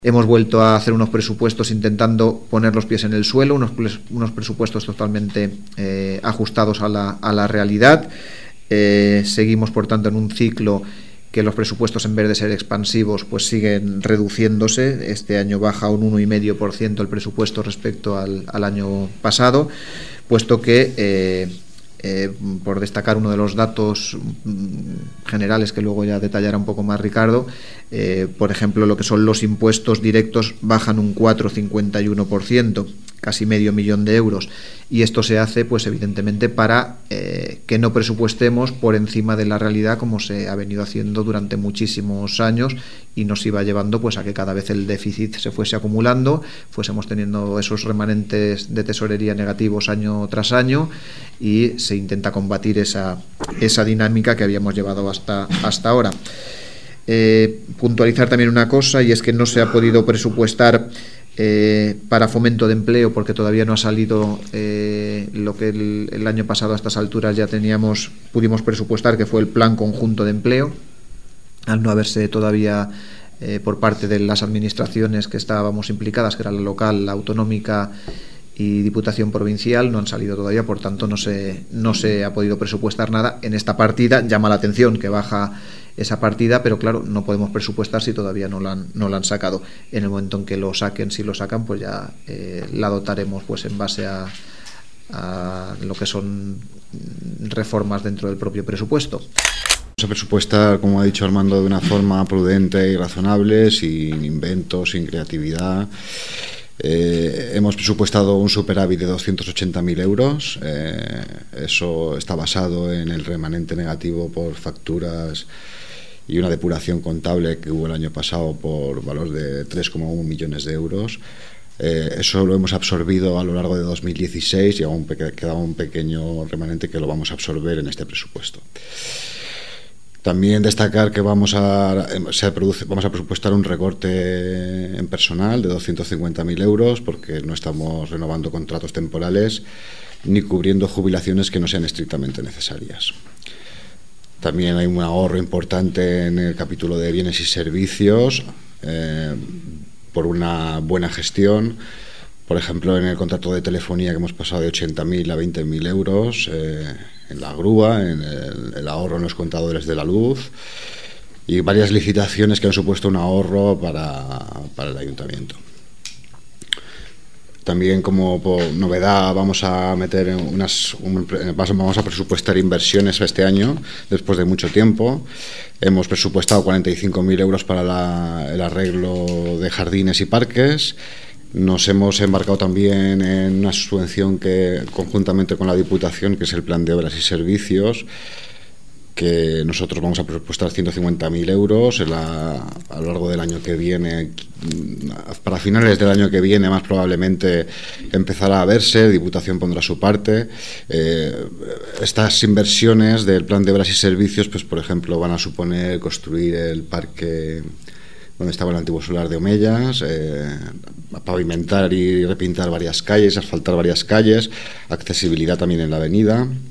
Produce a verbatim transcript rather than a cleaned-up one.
Hemos vuelto a hacer unos presupuestos intentando poner los pies en el suelo, unos, unos presupuestos totalmente eh, ajustados a la, a la realidad. Eh, seguimos, por tanto, en un ciclo que los presupuestos, en vez de ser expansivos, pues siguen reduciéndose. Este año baja un uno coma cinco por ciento el presupuesto respecto al, al año pasado, puesto que, eh, eh, por destacar uno de los datos mmm, generales que luego ya detallará un poco más Ricardo, eh, por ejemplo, lo que son los impuestos directos bajan un cuatro coma cincuenta y uno por ciento, casi medio millón de euros, y esto se hace pues evidentemente para eh, que no presupuestemos por encima de la realidad, como se ha venido haciendo durante muchísimos años, y nos iba llevando pues a que cada vez el déficit se fuese acumulando, fuésemos teniendo esos remanentes de tesorería negativos año tras año, y se intenta combatir esa, esa dinámica que habíamos llevado hasta, hasta ahora. Eh, puntualizar también una cosa, y es que no se ha podido presupuestar Eh, para fomento de empleo, porque todavía no ha salido eh, lo que el, el año pasado a estas alturas ya teníamos, pudimos presupuestar, que fue el plan conjunto de empleo. Al no haberse todavía eh, por parte de las administraciones que estábamos implicadas, que era la local, la autonómica y Diputación Provincial, no han salido todavía, por tanto no se, no se ha podido presupuestar nada en esta partida. Llama la atención que baja esa partida, pero claro, no podemos presupuestar si todavía no la han, no la han sacado. En el momento en que lo saquen, si lo sacan, pues ya eh, la dotaremos pues en base a, a lo que son reformas dentro del propio presupuesto. Vamos a presupuestar, como ha dicho Armando, de una forma prudente y razonable, sin inventos, sin creatividad. Eh, hemos presupuestado un superávit de doscientos ochenta mil euros. Eh, eso está basado en el remanente negativo por facturas y una depuración contable que hubo el año pasado por valor de tres coma uno millones de euros. Eh, eso lo hemos absorbido a lo largo de dos mil dieciséis y aún queda un pequeño remanente que lo vamos a absorber en este presupuesto. También destacar que vamos a, se produce, vamos a presupuestar un recorte en personal de doscientos cincuenta mil euros, porque no estamos renovando contratos temporales ni cubriendo jubilaciones que no sean estrictamente necesarias. También hay un ahorro importante en el capítulo de bienes y servicios eh, por una buena gestión. Por ejemplo, en el contrato de telefonía, que hemos pasado de ochenta mil a veinte mil euros, eh, en la grúa, en el, el ahorro en los contadores de la luz, y varias licitaciones que han supuesto un ahorro para, para el ayuntamiento. También, como por novedad, vamos a meter unas, un, vamos a presupuestar inversiones este año, después de mucho tiempo. Hemos presupuestado cuarenta y cinco mil euros para la, el arreglo de jardines y parques. Nos hemos embarcado también en una subvención que, conjuntamente con la Diputación, que es el Plan de Obras y Servicios, que nosotros vamos a presupuestar ciento cincuenta mil euros en la, a lo largo del año que viene. Para finales del año que viene, más probablemente, empezará a verse. Diputación pondrá su parte. Eh, estas inversiones del Plan de Obras y Servicios, pues por ejemplo, van a suponer construir el parque donde estaba el antiguo solar de Omellas, eh, pavimentar y repintar varias calles, asfaltar varias calles, accesibilidad también en la avenida.